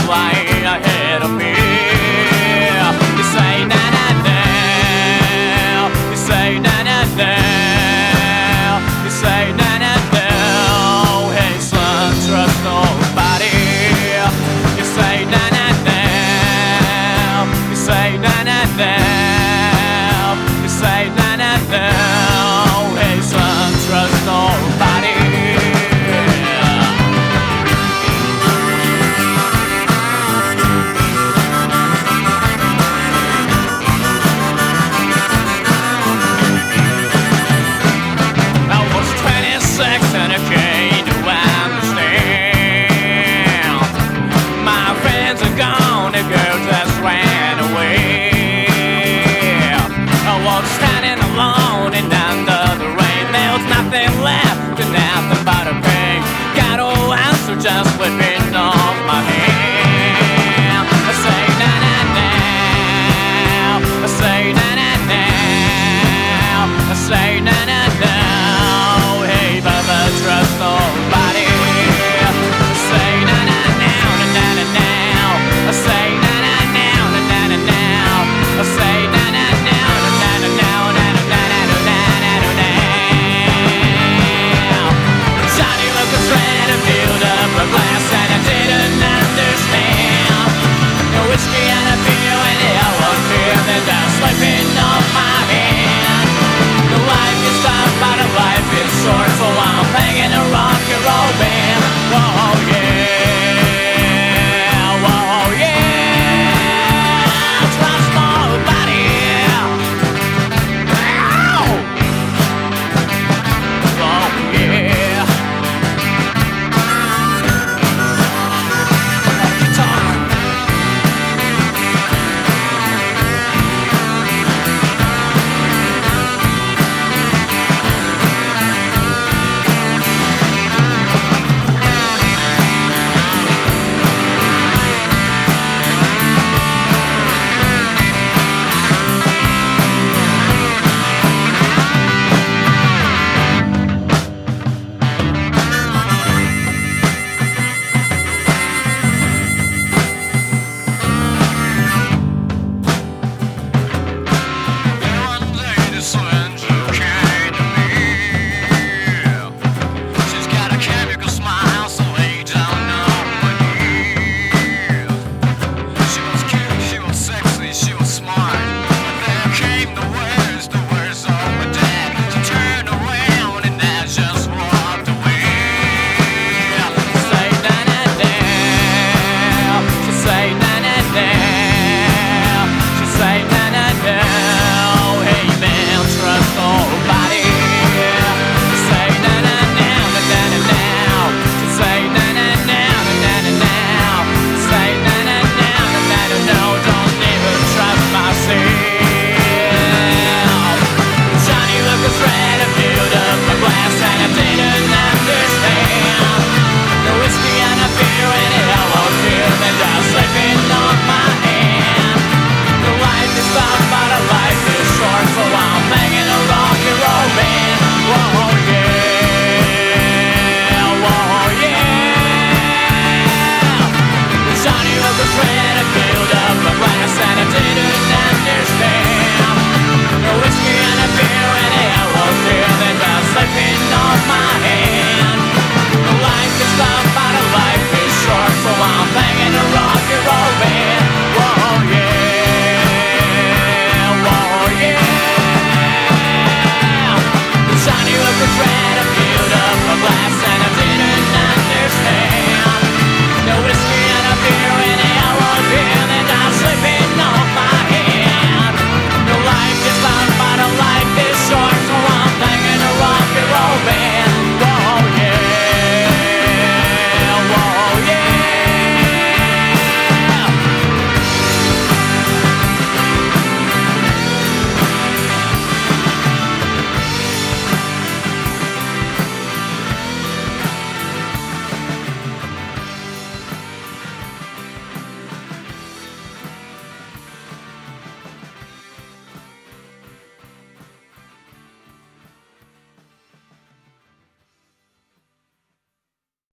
way ahead of me. You say na na na, you say na na na, you say na na na. Hey son, trust nobody. You say na na na, you say na na na, you say na na na. Hey son, trust nobody. And I came to understand my friends are gone, the girl just ran away. I was standing alone and under the rain. There was nothing left and nothing but a pain. Got no answer, just slipping on